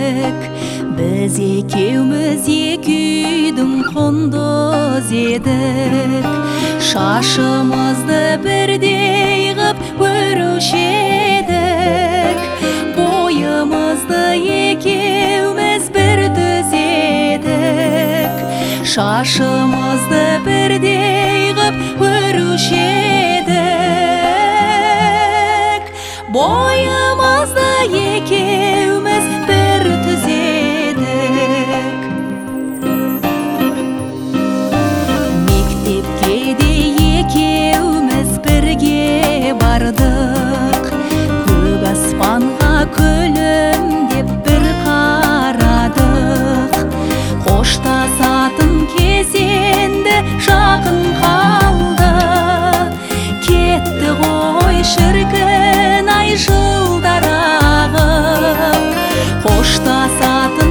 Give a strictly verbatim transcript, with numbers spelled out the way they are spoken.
едік. Біз екеуміз екі үйдің құндыз едік. Шашымызды бірдей ғып өруші едік. Бойымызды екеуміз бір түз едік. Шашымызды бірдей ғып өруші едік. Бойымызды екеуміз бір түз едік. Мектепке де екеуміз бірге бардық. Көк аспанға күлімдеп бір қарадық. Қоштасатын кез енді жақын қалды. Кетті ғой шіркін ай жылдар ағып. Қоштасатын